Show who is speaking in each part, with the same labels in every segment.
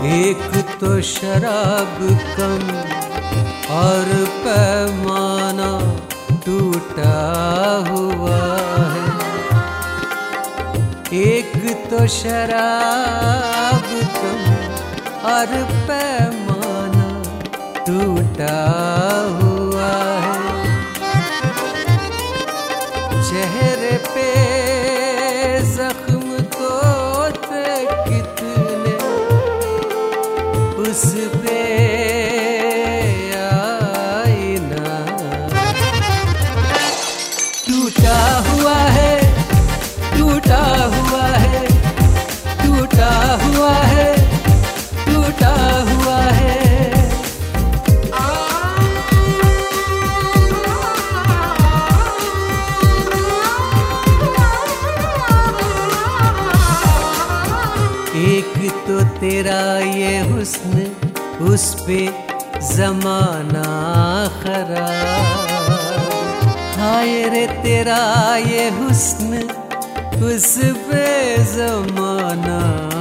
Speaker 1: एक तो शराब कम और पैमाना टूटा हुआ है। एक तो शराब कम और पैमाना टूटा हुआ है। चेहरे पे जख्म तो थे कितने, उस पे आईना टूटा हुआ है, टूटा हुआ है, टूटा हुआ है, टूटा हुआ है। एक तो तेरा ये हुस्न, उस पे जमाना खराब। हाय रे तेरा ये हुस्न, उस पे जमाना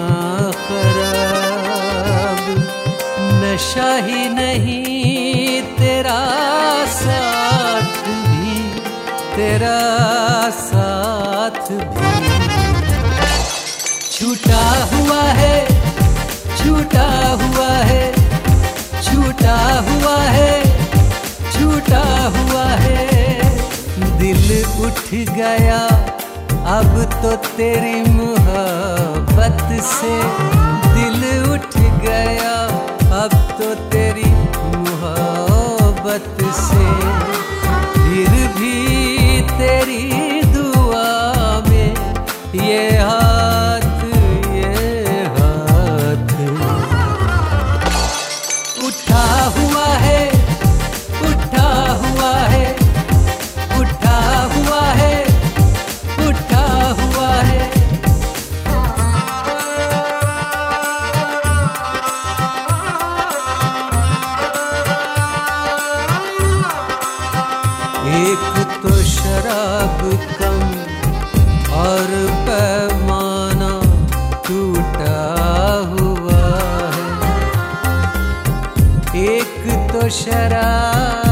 Speaker 1: खराब। नशा ही नहीं तेरा साथ भी, तेरा साथ भी छूटा हुआ है, छूटा हुआ है, छूटा हुआ है, छूटा हुआ है। दिल उठ गया अब तो तेरी मोहब्बत से, दिल उठ गया अब तो तेरी मोहब्बत से। फिर भी तेरी दुआ में ये हाथ उठा हुआ है, उठा हुआ है, उठा हुआ है, उठा हुआ है। एक तो शराब कम और पैमाना टूटा हुआ है। एक तो शराब